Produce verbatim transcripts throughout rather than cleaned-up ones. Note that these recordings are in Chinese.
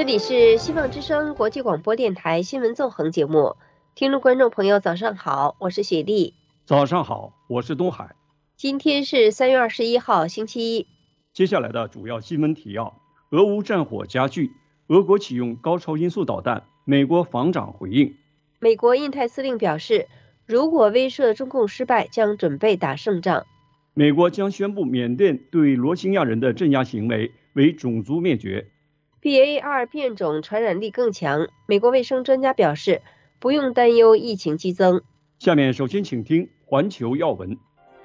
里是希望之声国际广播电台新闻纵横节目，听众观众朋友早上好，我是雪莉。 早上好，我是东海。 今天是三月二十一号星期一。 接下来的主要新闻提要：俄乌战火加剧，俄国启用高超音速导弹，美国防长回应。 美国印太司令表示，如果威慑中共失败，将准备打胜仗。 美国将宣布缅甸对罗兴亚人的镇压行为为种族灭绝。 B A 二 变种传染力更强，美国卫生专家表示不用担忧疫情激增。 下面首先请听环球要闻。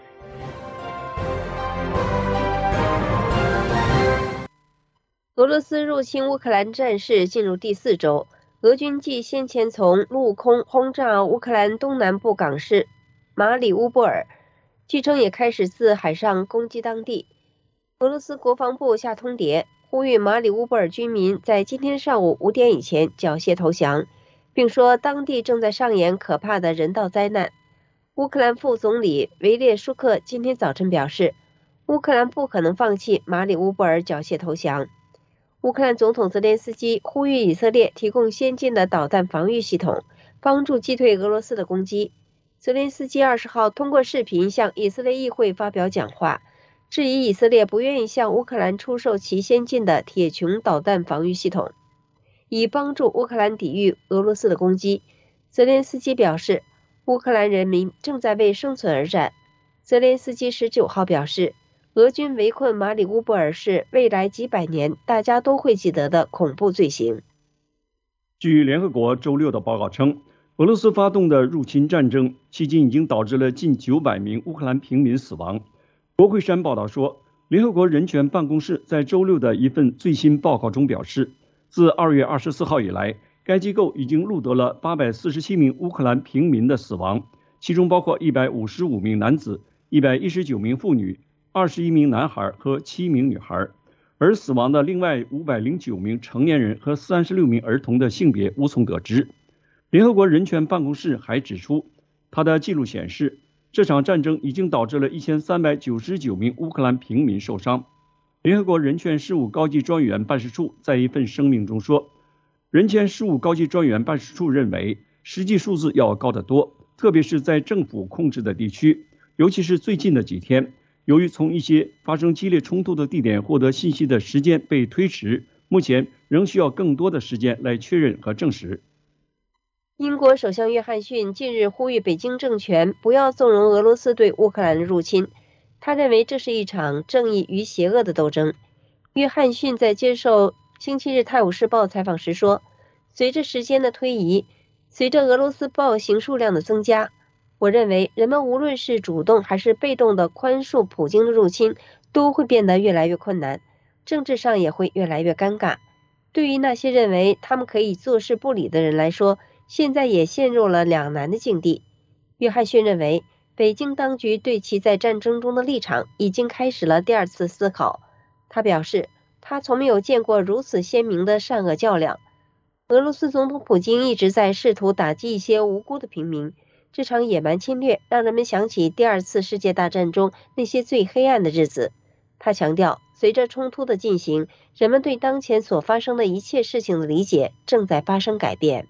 俄罗斯入侵乌克兰战事进入第四周，俄军继先前从陆空轰炸乌克兰东南部港市马里乌波尔，据称也开始自海上攻击当地。俄罗斯国防部下通牒，呼吁马里乌波尔居民在今天上午五点以前缴械投降，并说当地正在上演可怕的人道灾难。乌克兰副总理维列舒克今天早晨表示，乌克兰不可能放弃马里乌波尔缴械投降。乌克兰总统泽连斯基呼吁以色列提供先进的导弹防御系统，帮助击退俄罗斯的攻击。泽连斯基二十号通过视频向以色列议会发表讲话，质疑以色列不愿意向乌克兰出售其先进的铁穹导弹防御系统，以帮助乌克兰抵御俄罗斯的攻击。泽连斯基表示，乌克兰人民正在为生存而战。泽连斯基十九号表示，俄军围困马里乌波尔是未来几百年大家都会记得的恐怖罪行。 据联合国周六的报告称，俄罗斯发动的入侵战争迄今已经导致了近九百名乌克兰平民死亡。国会山报道说，联合国人权办公室在周六的一份最新报告中表示，自二月二十四号以来，该机构已经录得了八百四十七名乌克兰平民的死亡，其中包括一百五十五名男子、一百一十九名妇女、二十一名男孩和七名女孩，而死亡的另外五百零九名成年人和三十六名儿童的性别无从得知。联合国人权办公室还指出，它的记录显示，这场战争已经导致了一千三百九十九名乌克兰平民受伤。联合国人权事务高级专员办事处在一份声明中说，人权事务高级专员办事处认为，实际数字要高得多，特别是在政府控制的地区，尤其是最近的几天，由于从一些发生激烈冲突的地点获得信息的时间被推迟，目前仍需要更多的时间来确认和证实。 英国首相约翰逊近日呼吁北京政权不要纵容俄罗斯对乌克兰的入侵，他认为这是一场正义与邪恶的斗争。约翰逊在接受星期日《泰晤士报》采访时说，随着时间的推移，随着俄罗斯暴行数量的增加，我认为人们无论是主动还是被动的宽恕普京的入侵，都会变得越来越困难，政治上也会越来越尴尬。对于那些认为他们可以坐视不理的人来说，现在也陷入了两难的境地。约翰逊认为，北京当局对其在战争中的立场已经开始了第二次思考。他表示，他从没有见过如此鲜明的善恶较量。俄罗斯总统普京一直在试图打击一些无辜的平民，这场野蛮侵略让人们想起第二次世界大战中那些最黑暗的日子。他强调，随着冲突的进行，人们对当前所发生的一切事情的理解正在发生改变。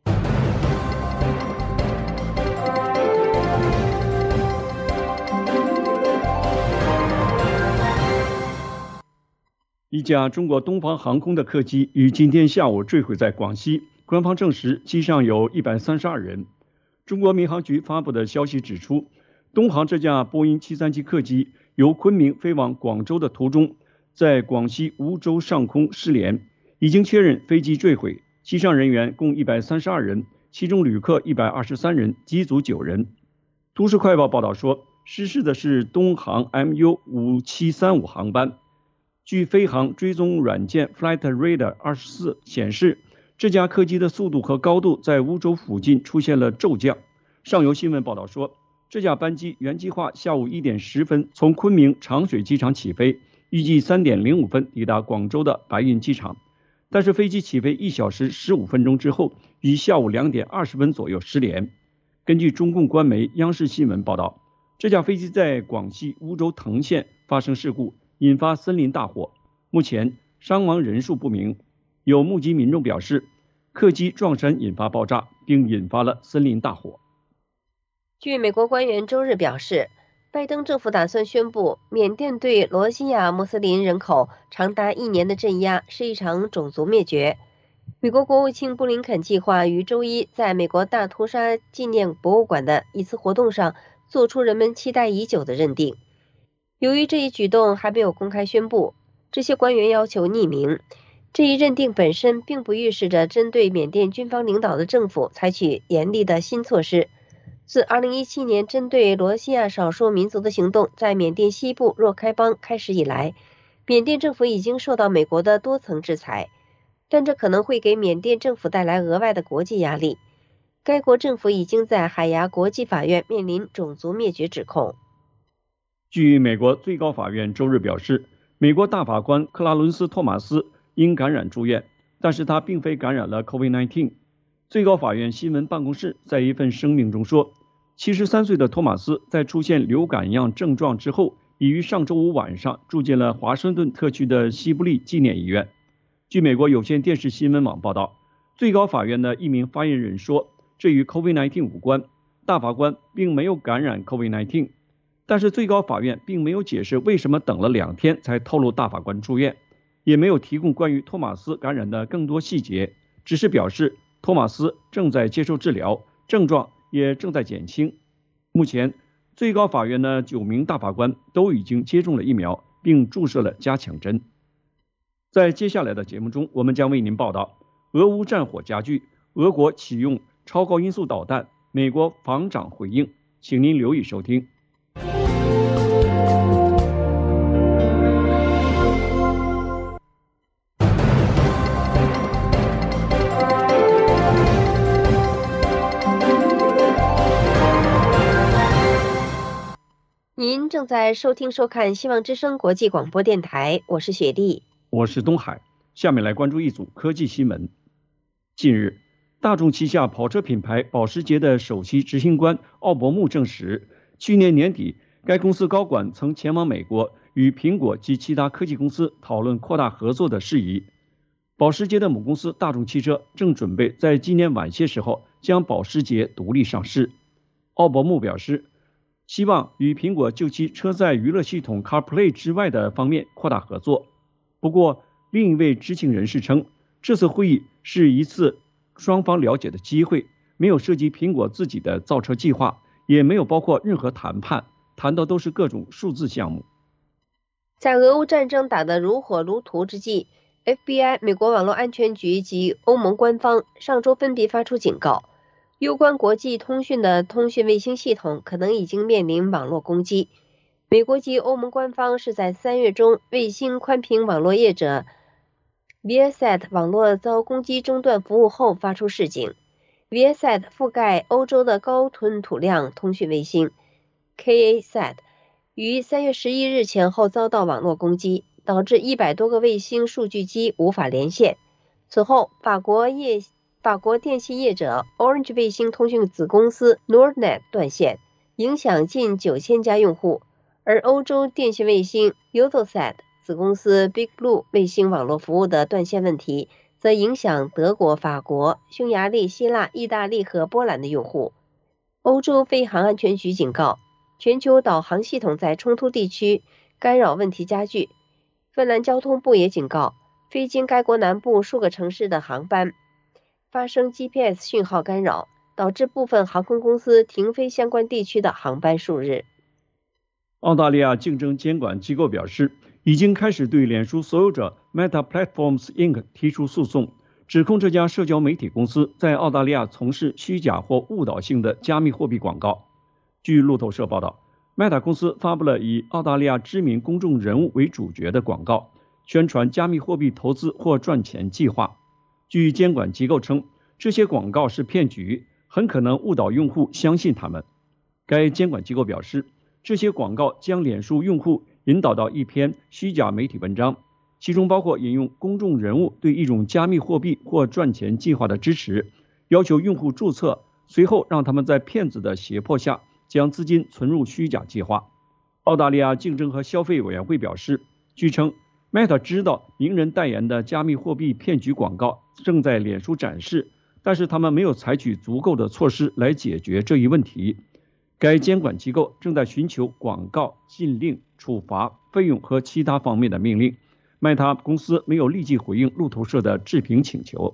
一架中国东方航空的客机于今天下午坠毁在广西，官方证实机上有一百三十二人。中国民航局发布的消息指出，东航这架波音七三七客机由昆明飞往广州的途中，在广西梧州上空失联，已经确认飞机坠毁，机上人员共一百三十二人，其中旅客一百二十三人，机组九人。都市快报报道说，失事的是东航 M U 五七三五航班。据飞航追踪软件 Flight Radar 二十四显示，这架客机的速度和高度在梧州附近出现了骤降。上游新闻报道说，这架班机原计划下午一点十分从昆明长水机场起飞，预计三点零五分抵达广州的白云机场，但是飞机起飞一小时十五分钟之后，于下午两点二十分左右失联。根据中共官媒央视新闻报道，这架飞机在广西梧州藤县发生事故，引发森林大火，目前伤亡人数不明。 有目击民众表示，客机撞山引发爆炸，并引发了森林大火。 据美国官员周日表示，拜登政府打算宣布，缅甸对罗兴亚穆斯林人口长达一年的镇压是一场种族灭绝。美国国务卿布林肯计划于周一在美国大屠杀纪念博物馆的一次活动上做出人们期待已久的认定。由于这一举动还没有公开宣布，这些官员要求匿名。这一认定本身并不预示着针对缅甸军方领导的政府采取严厉的新措施。自二零一七年针对罗兴亚少数民族的行动在缅甸西部若开邦开始以来，缅甸政府已经受到美国的多层制裁，但这可能会给缅甸政府带来额外的国际压力。该国政府已经在海牙国际法院面临种族灭绝指控。 据美国最高法院周日表示，美国大法官克拉伦斯·托马斯因感染住院，但是他并非感染了 COVID 十九。最高法院新闻办公室在一份声明中说，七十三岁的托马斯在出现流感样症状之后，已于上周五晚上住进了华盛顿特区的西部利纪念医院。据美国有线电视新闻网报道，最高法院的一名发言人说，这与 COVID 十九 无关，大法官并没有感染 COVID 十九。但是最高法院并没有解释为什么等了两天才透露大法官住院，也没有提供关于托马斯感染的更多细节，只是表示托马斯正在接受治疗，症状也正在减轻。目前，最高法院的九名大法官都已经接种了疫苗，并注射了加强针。在接下来的节目中，我们将为您报道俄乌战火加剧，俄国启用超高音速导弹，美国防长回应，请您留意收听。 您正在收听收看希望之声国际广播电台，我是雪莉， 我是东海。下面来关注一组科技新闻。近日，大众旗下跑车品牌保时捷的首席执行官奥伯穆证实，去年年底该公司高管曾前往美国与苹果及其他科技公司讨论扩大合作的事宜。保时捷的母公司大众汽车正准备在今年晚些时候将保时捷独立上市。奥伯穆表示，希望与苹果就其车载娱乐系统 CarPlay 之外的方面扩大合作。不过，另一位知情人士称，这次会议是一次双方了解的机会，没有涉及苹果自己的造车计划，也没有包括任何谈判，谈的都是各种数字项目。 在俄乌战争打得如火如荼之际， F B I、美国网络安全局及欧盟官方上周分别发出警告，攸关国际通讯的通讯卫星系统可能已经面临网络攻击。美国及欧盟官方是在三月中卫星宽频网络业者 Viasat 网络遭攻击中断服务后发出示警。Viasat 覆盖欧洲的高吞吐量通讯卫星 KaSat 于三月十一日前后遭到网络攻击，导致一百多个卫星数据机无法连线。此后，法国业法国电信业者 Orange 卫星通讯子公司 Nordnet 断线，影响近九千家用户，而欧洲电信卫星 Eutelsat 子公司 Big Blue 卫星网络服务的断线问题，则影响德国、法国、匈牙利、希腊、意大利和波兰的用户。欧洲飞航安全局警告，全球导航系统在冲突地区干扰问题加剧。芬兰交通部也警告，飞经该国南部数个城市的航班发生 G P S 讯号干扰，导致部分航空公司停飞相关地区的航班数日。 澳大利亚竞争监管机构表示，已经开始对脸书所有者 Meta Platforms Incorporated 提出诉讼，指控这家社交媒体公司在澳大利亚从事虚假或误导性的加密货币广告。据路透社报道， Meta 公司发布了以澳大利亚知名公众人物为主角的广告，宣传加密货币投资或赚钱计划。据监管机构称，这些广告是骗局，很可能误导用户相信他们。该监管机构表示，这些广告将脸书用户引导到一篇虚假媒体文章，其中包括引用公众人物对一种加密货币或赚钱计划的支持，要求用户注册，随后让他们在骗子的胁迫下将资金存入虚假计划。澳大利亚竞争和消费委员会表示，据称 Meta 知道名人代言的加密货币骗局广告正在脸书展示，但是他们没有采取足够的措施来解决这一问题。该监管机构正在寻求广告禁令、处罚、费用和其他方面的命令。Meta 公司没有立即回应路透社的置评请求。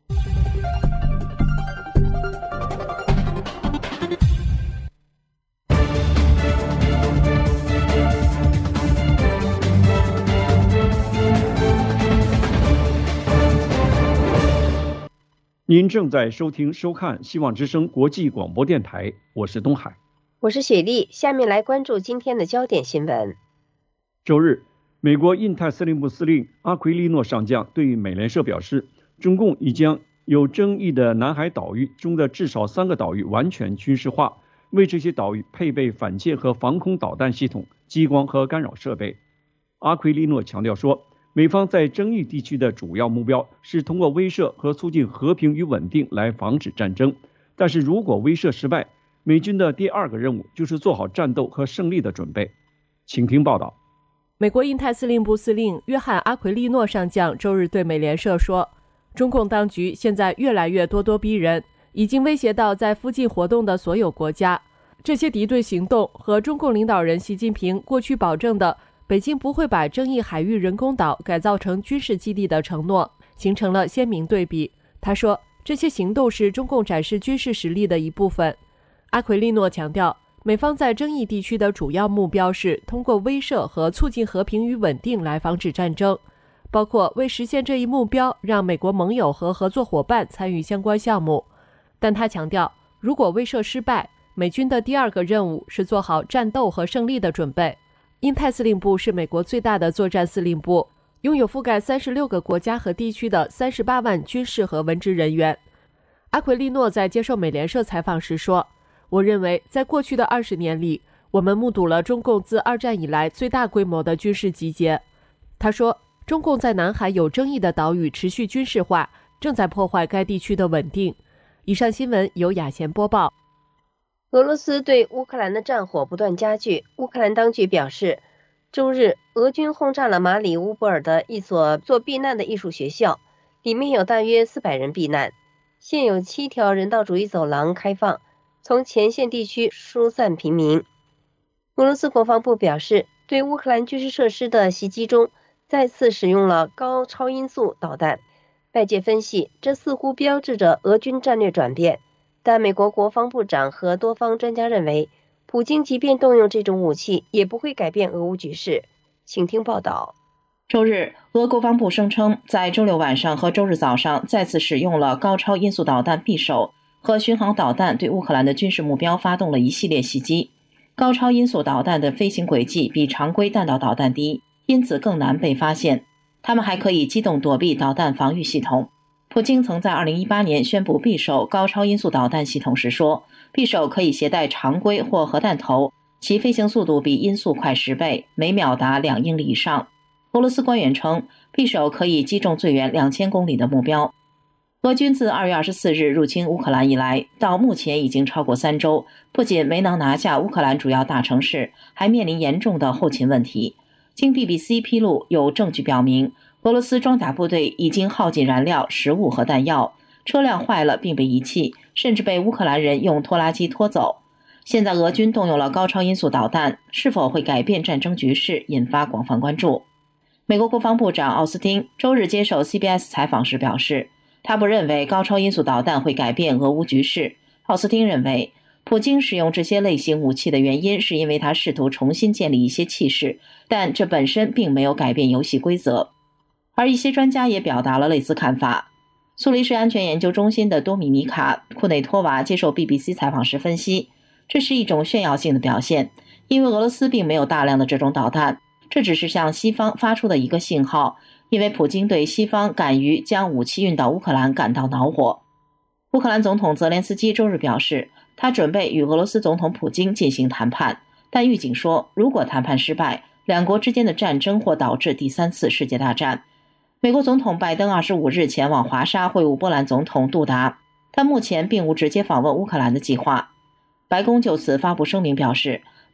您正在收听收看希望之声国际广播电台，我是东海， 我是雪莉。下面来关注今天的焦点新闻。 周日，美国印太司令部司令阿奎利诺上将对美联社表示，中共已将有争议的南海岛屿中的至少三个岛屿完全军事化，为这些岛屿配备反舰和防空导弹系统、激光和干扰设备。阿奎利诺强调说，美方在争议地区的主要目标是通过威慑和促进和平与稳定来防止战争，但是如果威慑失败，美军的第二个任务就是做好战斗和胜利的准备。请听报道。 美国印太司令部司令约翰·阿奎利诺上将周日对美联社说，中共当局现在越来越咄咄逼人，已经威胁到在附近活动的所有国家。这些敌对行动和中共领导人习近平过去保证的北京不会把争议海域人工岛改造成军事基地的承诺形成了鲜明对比。他说，这些行动是中共展示军事实力的一部分。阿奎利诺强调，美方在争议地区的主要目标是通过威慑和促进和平与稳定来防止战争，包括为实现这一目标让美国盟友和合作伙伴参与相关项目。但他强调，如果威慑失败，美军的第二个任务是做好战斗和胜利的准备。印太司令部是美国最大的作战司令部，拥有覆盖三十六个国家和地区的三十八万军事和文职人员。阿奎利诺在接受美联社采访时说，我认为在过去的二十年里，我们目睹了中共自二战以来最大规模的军事集结。他说，中共在南海有争议的岛屿持续军事化，正在破坏该地区的稳定。以上新闻由雅贤播报。 俄罗斯对乌克兰的战火不断加剧，乌克兰当局表示，周日俄军轰炸了马里乌波尔的一所做避难的艺术学校，里面有大约四百人避难。现有七条人道主义走廊开放，从前线地区疏散平民。俄罗斯国防部表示，对乌克兰军事设施的袭击中再次使用了高超音速导弹。外界分析，这似乎标志着俄军战略转变。但美国国防部长和多方专家认为，普京即便动用这种武器，也不会改变俄乌局势。请听报道。 周日，俄国防部声称，在周六晚上和周日早上再次使用了高超音速导弹匕首和巡航导弹，对乌克兰的军事目标发动了一系列袭击。高超音速导弹的飞行轨迹比常规弹道导弹低，因此更难被发现。它们还可以机动躲避导弹防御系统。普京曾在二零一八年宣布匕首高超音速导弹系统时说，匕首可以携带常规或核弹头，其飞行速度比音速快十倍，每秒达两英里以上。俄罗斯官员称，匕首可以击中最远两千公里的目标。俄军自二月二十四日入侵乌克兰以来，到目前已经超过三周，不仅没能拿下乌克兰主要大城市，还面临严重的后勤问题。经 B B C 披露，有证据表明，俄罗斯装甲部队已经耗尽燃料、食物和弹药，车辆坏了并被遗弃，甚至被乌克兰人用拖拉机拖走。现在俄军动用了高超音速导弹，是否会改变战争局势，引发广泛关注。美国国防部长奥斯汀周日接受 C B S 采访时表示，他不认为高超音速导弹会改变俄乌局势。奥斯汀认为，普京使用这些类型武器的原因是因为他试图重新建立一些气势，但这本身并没有改变游戏规则。而一些专家也表达了类似看法。苏黎世安全研究中心的多米尼卡·库内托娃接受 B B C 采访时分析，这是一种炫耀性的表现，因为俄罗斯并没有大量的这种导弹，这只是向西方发出的一个信号，因为普京对西方敢于将武器运到乌克兰感到恼火。乌克兰总统泽连斯基周日表示，他准备与俄罗斯总统普京进行谈判，但预警说，如果谈判失败，两国之间的战争或导致第三次世界大战。美国总统拜登二十五日前往华沙会晤波兰总统杜达，但目前并无直接访问乌克兰的计划。白宫就此发布声明表示，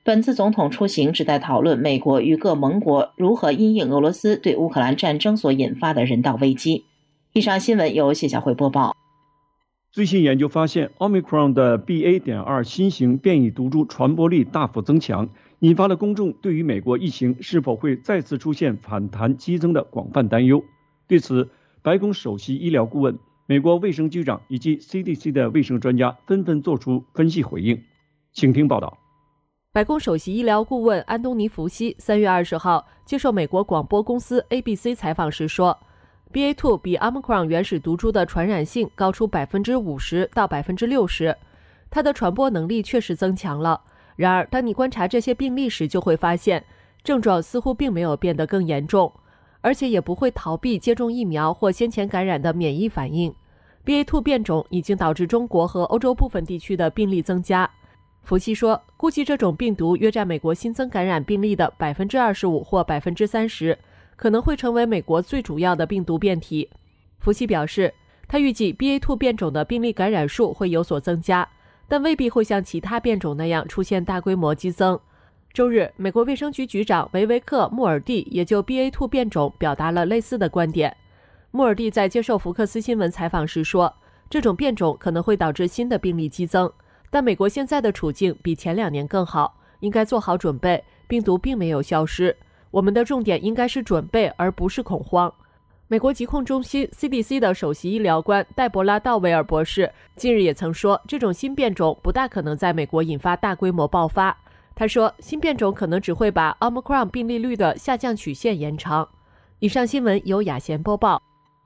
本次总统出行旨在讨论美国与各盟国如何因应俄罗斯对乌克兰战争所引发的人道危机。以上新闻由谢小慧播报。 最新研究发现 Omicron 的 B A 点二 新型变异毒株传播力大幅增强，引发了公众对于美国疫情是否会再次出现反弹激增的广泛担忧。对此，白宫首席医疗顾问、美国卫生局长以及 C D C 的卫生专家纷纷做出分析回应。请听报道。 白宫首席医疗顾问安东尼·福西三月二十号接受美国广播公司 A B C 采访时说， B A 二 比 Omicron 原始毒株的传染性高出 百分之五十 到 百分之六十， 它的传播能力确实增强了。然而，当你观察这些病例时，就会发现症状似乎并没有变得更严重，而且也不会逃避接种疫苗或先前感染的免疫反应。 B A 二 变种已经导致中国和欧洲部分地区的病例增加。福西说，估计这种病毒约占美国新增感染病例的 百分之二十五 或 百分之三十， 可能会成为美国最主要的病毒变体。福西表示，他预计 B A 二 变种的病例感染数会有所增加，但未必会像其他变种那样出现大规模激增。周日，美国卫生局局长维维克·穆尔蒂也就 B A 二 变种表达了类似的观点。穆尔蒂在接受福克斯新闻采访时说，这种变种可能会导致新的病例激增，但美国现在的处境比前两年更好，应该做好准备，病毒并没有消失。我们的重点应该是准备，而不是恐慌。美国疾控中心 C D C 的首席医疗官黛博拉·道维尔博士近日也曾说，这种新变种不大可能在美国引发大规模爆发。他说，新变种可能只会把 Omicron 病例率的下降曲线延长。以上新闻由雅贤播报。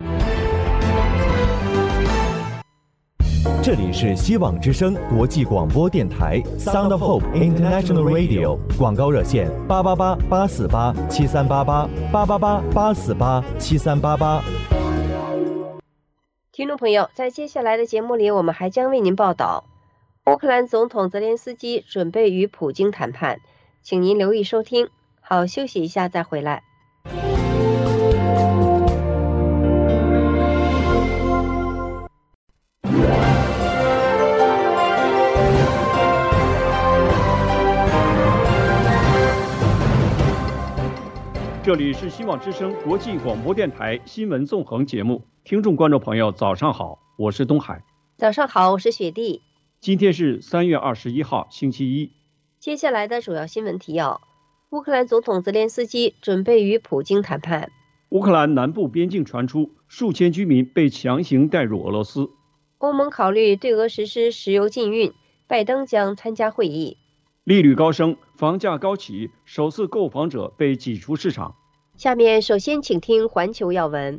这里是希望之声国际广播电台 Sound of Hope International Radio， 广告热线八八八八四八七三八八八八八八四八七三八八。 听众朋友，在接下来的节目里，我们还将为您报道乌克兰总统泽连斯基准备与普京谈判，请您留意收听。好，休息一下再回来。 这里是希望之声国际广播电台新闻纵横节目，听众观众朋友早上好，我是东海。 早上好，我是雪莉。 今天是三月二十一号星期一。 接下来的主要新闻提要：乌克兰总统泽连斯基准备与普京谈判。 乌克兰南部边境传出数千居民被强行带入俄罗斯。 欧盟考虑对俄实施石油禁运，拜登将参加会议。 利率高升，房价高企，首次购房者被挤出市场。 下面首先请听环球要闻。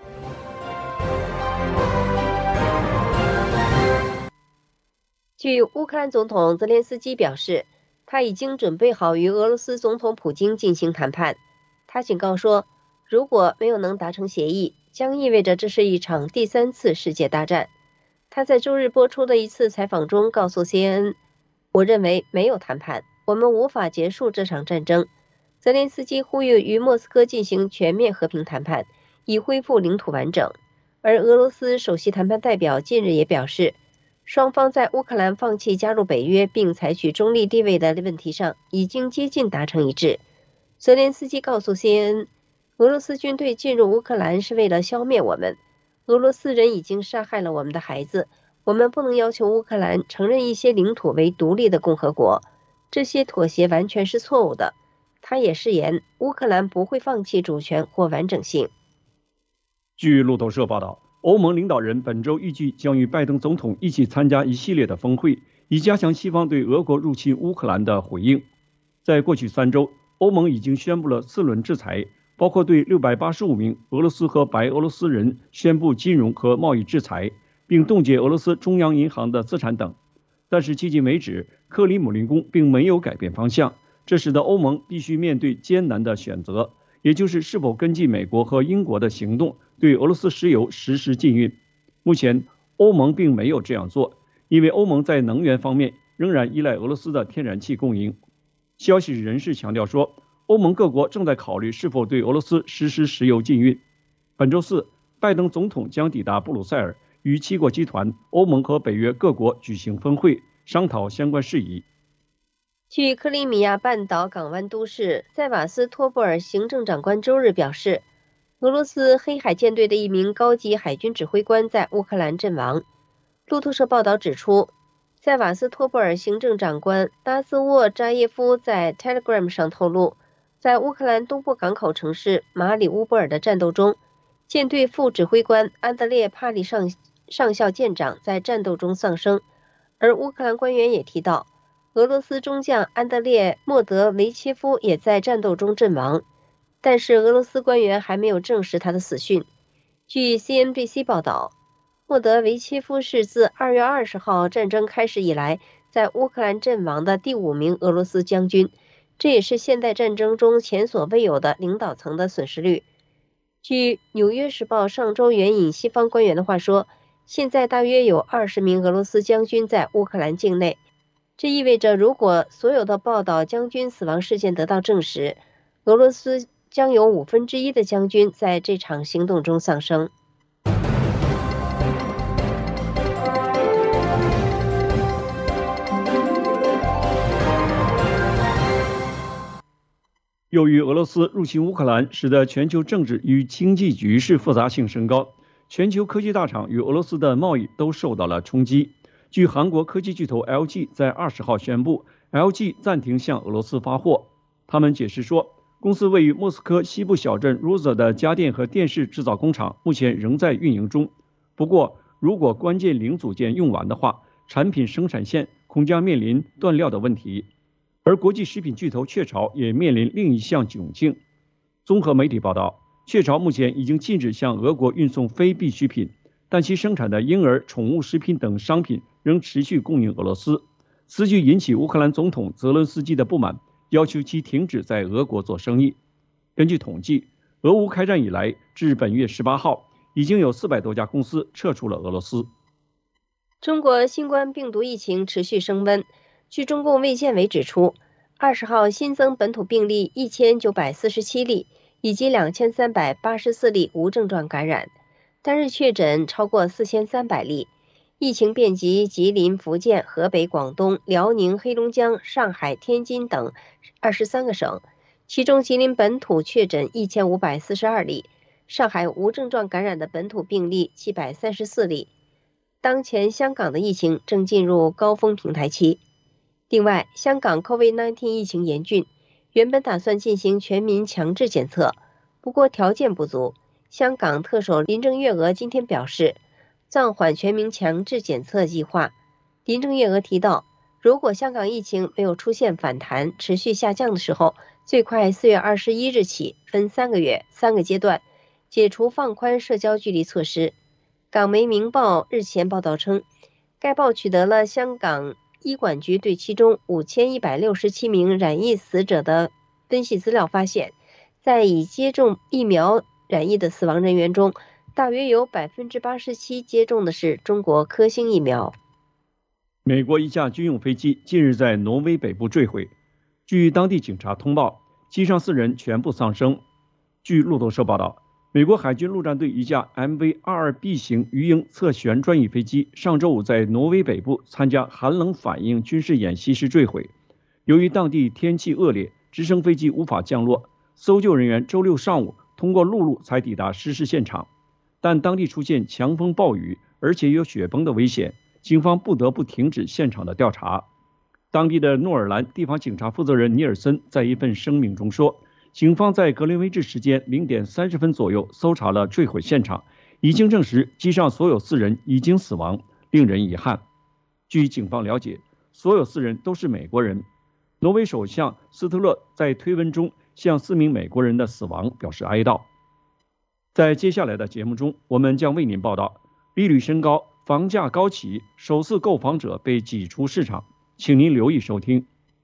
据乌克兰总统泽连斯基表示，他已经准备好与俄罗斯总统普京进行谈判。他警告说，如果没有能达成协议，将意味着这是一场第三次世界大战。他在周日播出的一次采访中告诉 C N N， 我认为没有谈判，我们无法结束这场战争。泽连斯基呼吁与莫斯科进行全面和平谈判，以恢复领土完整。而俄罗斯首席谈判代表近日也表示，双方在乌克兰放弃加入北约并采取中立地位的问题上已经接近达成一致。泽连斯基告诉 C N N， 俄罗斯军队进入乌克兰是为了消灭我们，俄罗斯人已经杀害了我们的孩子，我们不能要求乌克兰承认一些领土为独立的共和国，这些妥协完全是错误的。他也誓言，乌克兰不会放弃主权或完整性。 据路透社报道，欧盟领导人本周预计将与拜登总统一起参加一系列的峰会，以加强西方对俄国入侵乌克兰的回应。在过去三周，欧盟已经宣布了四轮制裁，包括对六百八十五名俄罗斯和白俄罗斯人宣布金融和贸易制裁，并冻结俄罗斯中央银行的资产等。但是迄今为止，克里姆林宫并没有改变方向，这使得欧盟必须面对艰难的选择，也就是是否跟进美国和英国的行动，对俄罗斯石油实施禁运。目前，欧盟并没有这样做，因为欧盟在能源方面仍然依赖俄罗斯的天然气供应。消息人士强调说，欧盟各国正在考虑是否对俄罗斯实施石油禁运。本周四，拜登总统将抵达布鲁塞尔，与七国集团、欧盟和北约各国举行峰会，商讨相关事宜。 据克里米亚半岛港湾都市塞瓦斯托波尔行政长官周日表示，俄罗斯黑海舰队的一名高级海军指挥官在乌克兰阵亡。路透社报道指出，塞瓦斯托波尔行政长官达斯沃扎耶夫在 Telegram 上透露，在乌克兰东部港口城市马里乌波尔的战斗中，舰队副指挥官安德烈·帕利上上校舰长在战斗中丧生。而乌克兰官员也提到，俄罗斯中将安德烈·莫德维切夫也在战斗中阵亡，但是俄罗斯官员还没有证实他的死讯。据 C N B C 报道，莫德维切夫是自二月二十号战争开始以来在乌克兰阵亡的第五名俄罗斯将军，这也是现代战争中前所未有的领导层的损失率。据《纽约时报》上周援引西方官员的话说，现在大约有二十名俄罗斯将军在乌克兰境内。这意味着，如果所有的报道将军死亡事件得到证实，俄罗斯将有五分之一的将军在这场行动中丧生。 由于俄罗斯入侵乌克兰，使得全球政治与经济局势复杂性升高，全球科技大厂与俄罗斯的贸易都受到了冲击。据韩国科技巨头 L G 在二十号宣布 ，L G 暂停向俄罗斯发货。他们解释说，公司位于莫斯科西部小镇 Roza 的家电和电视制造工厂目前仍在运营中。不过，如果关键零组件用完的话，产品生产线恐将面临断料的问题。而国际食品巨头雀巢也面临另一项窘境。综合媒体报道，雀巢目前已经禁止向俄国运送非必需品，但其生产的婴儿、宠物食品等商品仍持续供应俄罗斯。此举引起乌克兰总统泽伦斯基的不满，要求其停止在俄国做生意。根据统计，俄乌开战以来，至本月十八号，已经有四百多家公司撤出了俄罗斯。 中国新冠病毒疫情持续升温。据中共卫健委指出，二十号新增本土病例一千九百四十七例，以及两千三百八十四例无症状感染，单日确诊超过四千三百例。疫情遍及吉林、福建、河北、广东、辽宁、黑龙江、上海、天津等二十三个省，其中吉林本土确诊一千五百四十二例，上海无症状感染的本土病例七百三十四例。当前香港的疫情正进入高峰平台期。另外，香港 COVID 十九 疫情严峻，原本打算进行全民强制检测，不过条件不足。香港特首林郑月娥今天表示，暂缓全民强制检测计划。林郑月娥提到，如果香港疫情没有出现反弹、持续下降的时候，最快四月二十一日起，分三个月、三个阶段解除放宽社交距离措施。港媒《明报》日前报道称，该报取得了香港医管局对其中五千一百六十七名染疫死者的分析资料，发现，在已接种疫苗染疫的死亡人员中，大约有 百分之八十七 接种的是中国科兴疫苗。 美国一架军用飞机近日在挪威北部坠毁，据当地警察通报，机上四人全部丧生。据路透社报道，美国海军陆战队一架 M V 二十二 B 型鱼鹰侧旋专翼飞机上周五在挪威北部参加寒冷反应军事演习时坠毁。由于当地天气恶劣，直升飞机无法降落，搜救人员周六上午通过陆路才抵达失事现场。但当地出现强风暴雨，而且有雪崩的危险，警方不得不停止现场的调查。当地的诺尔兰地方警察负责人尼尔森在一份声明中说，警方在格林威治时间零点三十分左右搜查了坠毁现场，已经证实机上所有四人已经死亡，令人遗憾。据警方了解，所有四人都是美国人。挪威首相斯特勒在推文中向四名美国人的死亡表示哀悼。在接下来的节目中，我们将为您报道利率升高，房价高企，首次购房者被挤出市场，请您留意收听。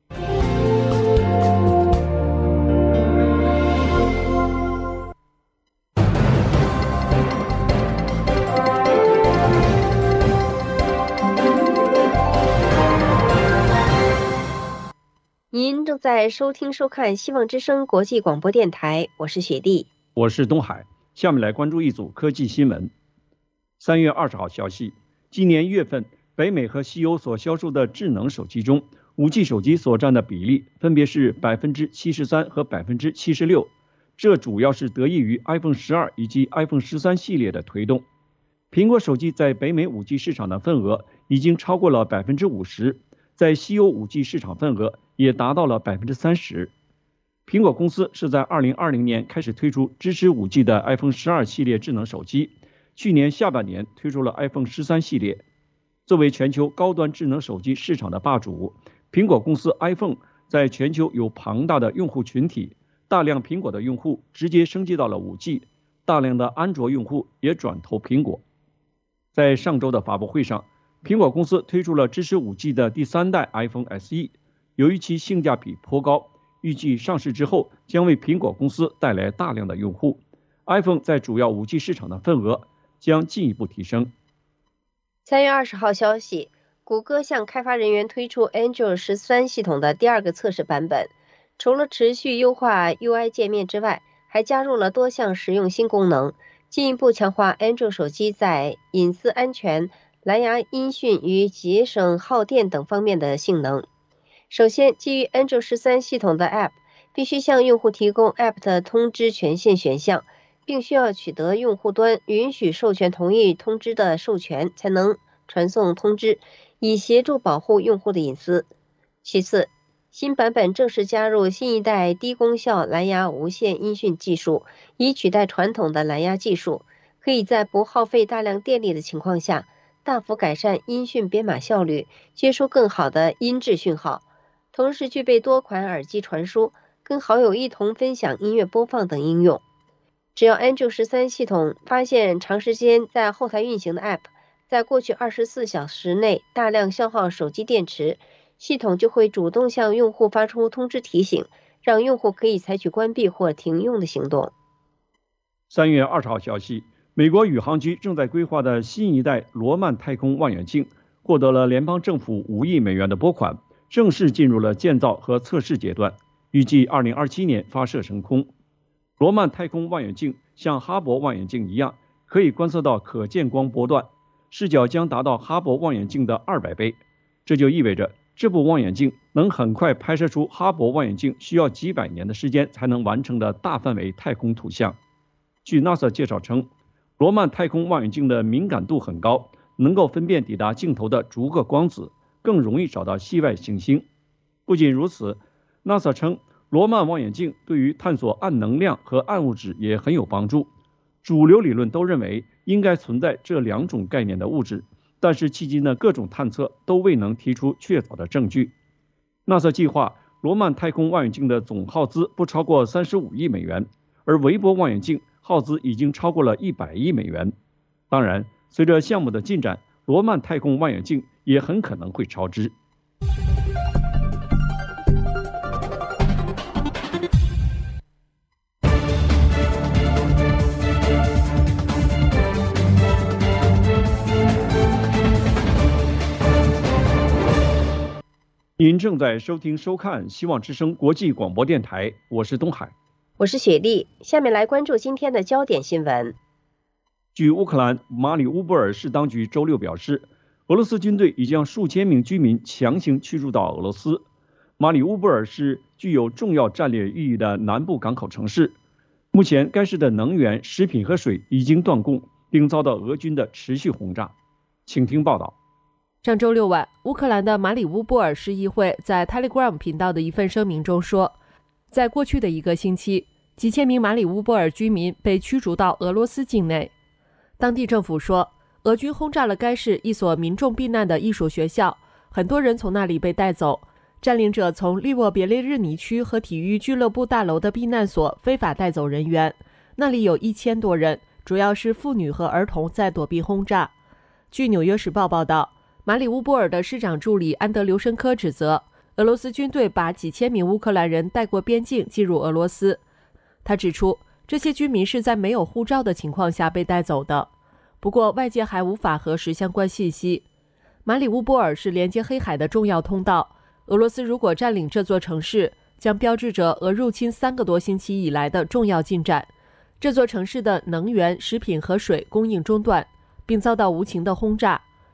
您正在收听收看希望之声国际广播电台，我是雪莉， 我是东海。下面来关注一组科技新闻。三月二十号消息，今年一月份，北美和西欧所销售的智能手机中， 五 G 手机所占的比例分别是 百分之七十三 和 百分之七十六， 这主要是得益于 iPhone 十二 以及 iPhone 十三 系列的推动。苹果手机在北美 五 G 市场的份额已经超过了 百分之五十， 在西欧 五 G 市场份额也达到了 百分之三十。 苹果公司是在二零二零年开始推出支持 五 G 的 iPhone 十二 系列智能手机，去年下半年推出了 iPhone 十三 系列。作为全球高端智能手机市场的霸主，苹果公司 iPhone 在全球有庞大的用户群体，大量苹果的用户直接升级到了 五 G， 大量的安卓用户也转投苹果。在上周的发布会上，苹果公司推出了支持 五 G 的第三代 iPhone S E， 由于其性价比颇高，预计上市之后将为苹果公司带来大量的用户， iPhone 在主要 五 G 市场的份额将进一步提升。 三月二十号消息，谷歌向开发人员推出 Android 十三 系统的第二个测试版本，除了持续优化 U I 界面之外，还加入了多项实用新功能，进一步强化 Android 手机在隐私安全、蓝牙音讯与节省耗电等方面的性能。首先，基于 Android 十三 系统的 App 必须向用户提供 App 的通知权限选项，并需要取得用户端允许授权同意通知的授权才能传送通知，以协助保护用户的隐私。其次，新版本正式加入新一代低功效蓝牙无线音讯技术，以取代传统的蓝牙技术，可以在不耗费大量电力的情况下，大幅改善音讯编码效率，接收更好的音质讯号，同时具备多款耳机传输、跟好友一同分享音乐播放等应用。只要 Android 十三 系统发现长时间在后台运行的 App 在过去二十四小时内大量消耗手机电池，系统就会主动向用户发出通知提醒，让用户可以采取关闭或停用的行动。 三月二十号消息，美国宇航局正在规划的新一代罗曼太空望远镜获得了联邦政府五亿美元的拨款，正式进入了建造和测试阶段，预计二零二七年发射升空。罗曼太空望远镜像哈勃望远镜一样，可以观测到可见光波段，视角将达到哈勃望远镜的二百倍。这就意味着这部望远镜能很快拍摄出哈勃望远镜需要几百年的时间才能完成的大范围太空图像。据 NASA 介绍称，罗曼太空望远镜的敏感度很高，能够分辨抵达镜头的逐个光子，更容易找到系外行星。不仅如此， NASA 称罗曼望远镜对于探索暗能量和暗物质也很有帮助。主流理论都认为应该存在这两种概念的物质，但是迄今的各种探测都未能提出确凿的证据。 NASA 计划罗曼太空望远镜的总耗资不超过三十五亿美元，而韦伯望远镜耗资已经超过了一百亿美元。当然，随着项目的进展，罗曼太空望远镜也很可能会超支。您正在收听收看希望之声国际广播电台，我是东海， 我是雪莉。下面来关注今天的焦点新闻。 据乌克兰马里乌波尔市当局周六表示，俄罗斯军队已将数千名居民强行驱逐到俄罗斯。马里乌波尔是具有重要战略意义的南部港口城市，目前该市的能源、食品和水已经断供，并遭到俄军的持续轰炸。请听报道。 上周六晚，乌克兰的马里乌波尔市议会在 Telegram 频道的一份声明中说，在过去的一个星期，几千名马里乌波尔居民被驱逐到俄罗斯境内。当地政府说，俄军轰炸了该市一所民众避难的艺术学校，很多人从那里被带走。占领者从利沃别列日尼区和体育俱乐部大楼的避难所非法带走人员，那里有一千多人，主要是妇女和儿童在躲避轰炸。据《纽约时报》报道，马里乌波尔的市长助理安德留申科指责俄罗斯军队把几千名乌克兰人带过边境进入俄罗斯。他指出，这些居民是在没有护照的情况下被带走的，不过外界还无法核实相关信息。马里乌波尔是连接黑海的重要通道，俄罗斯如果占领这座城市，将标志着俄入侵三个多星期以来的重要进展。这座城市的能源、食品和水供应中断，并遭到无情的轰炸。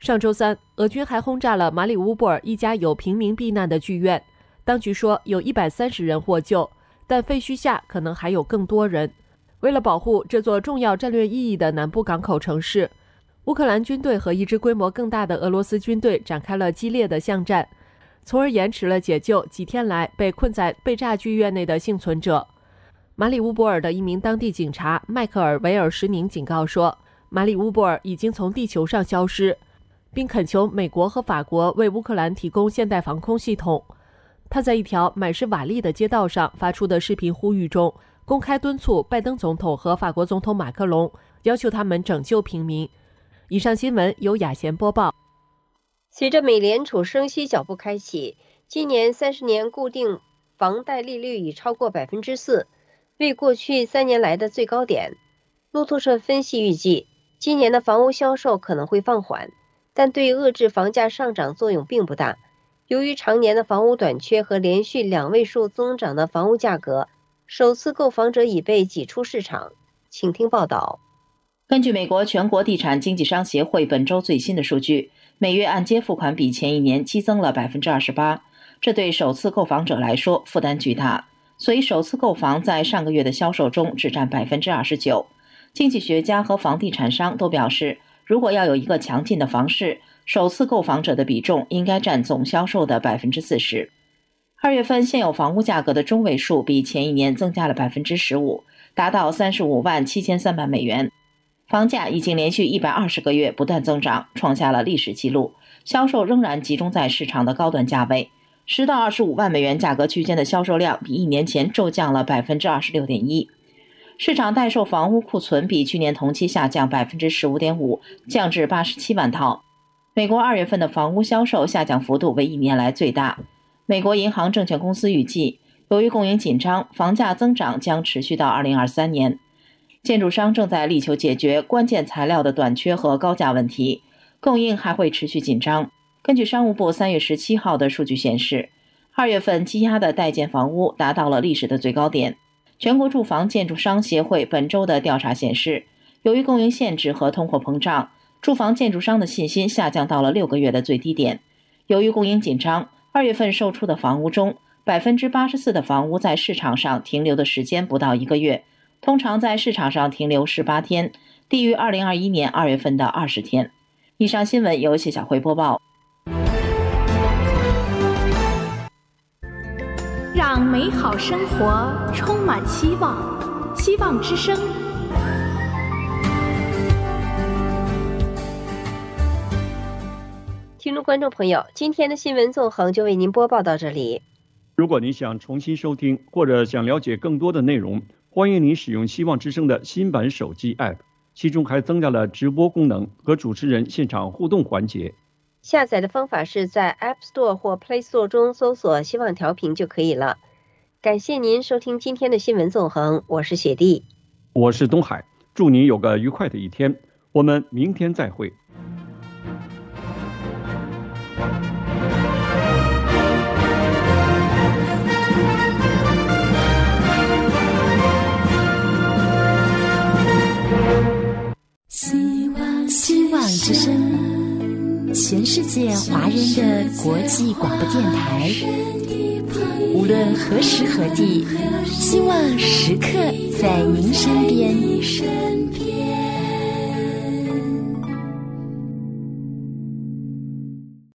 上周三，俄军还轰炸了马里乌波尔一家有平民避难的剧院，当局说有一百三十人获救，但废墟下可能还有更多人。为了保护这座重要战略意义的南部港口城市，乌克兰军队和一支规模更大的俄罗斯军队展开了激烈的巷战，从而延迟了解救几天来被困在被炸剧院内的幸存者。马里乌波尔的一名当地警察迈克尔·维尔什宁警告说，马里乌波尔已经从地球上消失，并恳求美国和法国为乌克兰提供现代防空系统。他在一条满是瓦砾的街道上发出的视频呼吁中，公开敦促拜登总统和法国总统马克龙，要求他们拯救平民。以上新闻由雅贤播报。 随着美联储升息脚步开启，今年三十年固定房贷利率已超过百分之四，为过去三年来的最高点。路透社分析预计，今年的房屋销售可能会放缓，但对遏制房价上涨作用并不大。由于常年的房屋短缺和连续两位数增长的房屋价格，首次购房者已被挤出市场。请听报道。 根据美国全国地产经纪商协会本周最新的数据，每月按揭付款比前一年激增了 百分之二十八， 这对首次购房者来说负担巨大，所以首次购房在上个月的销售中只占 百分之二十九。 经济学家和房地产商都表示，如果要有一个强劲的房市，首次购房者的比重应该占总销售的 百分之四十。 二月份现有房屋价格的中位数比前一年增加了 百分之十五， 达到三十五万七千三百美元。房价已经连续一百二十个月不断增长，创下了历史纪录。销售仍然集中在市场的高端价位，十到二十五万美元价格区间的销售量比一年前骤降了 百分之二十六点一。 市场待售房屋库存比去年同期下降 百分之十五点五， 降至八十七万套。美国二月份的房屋销售下降幅度为一年来最大。美国银行证券公司预计，由于供应紧张，房价增长将持续到二零二三年。建筑商正在力求解决关键材料的短缺和高价问题，供应还会持续紧张。根据商务部三月十七号的数据显示，二月份积压的待建房屋达到了历史的最高点。全国住房建筑商协会本周的调查显示，由于供应限制和通货膨胀，住房建筑商的信心下降到了六个月的最低点。由于供应紧张，二月份售出的房屋中 百分之八十四 的房屋在市场上停留的时间不到一个月，通常在市场上停留十八天，低于二零二一年二月份的二十天。以上新闻由谢小辉播报。 让美好生活充满希望，希望之声。 听众观众朋友，今天的新闻纵横就为您播报到这里。 如果您想重新收听或者想了解更多的内容，欢迎您使用希望之声的新版手机 App， 其中还增加了直播功能和主持人现场互动环节。 下载的方法是在 App Store 或 Play Store 中搜索希望调频就可以了。感谢您收听今天的新闻纵横，我是雪莉， 我是东海，祝您有个愉快的一天，我们明天再会。 希望希望之声，全世界华人的国际广播电台，无论何时何地，希望时刻在您身边。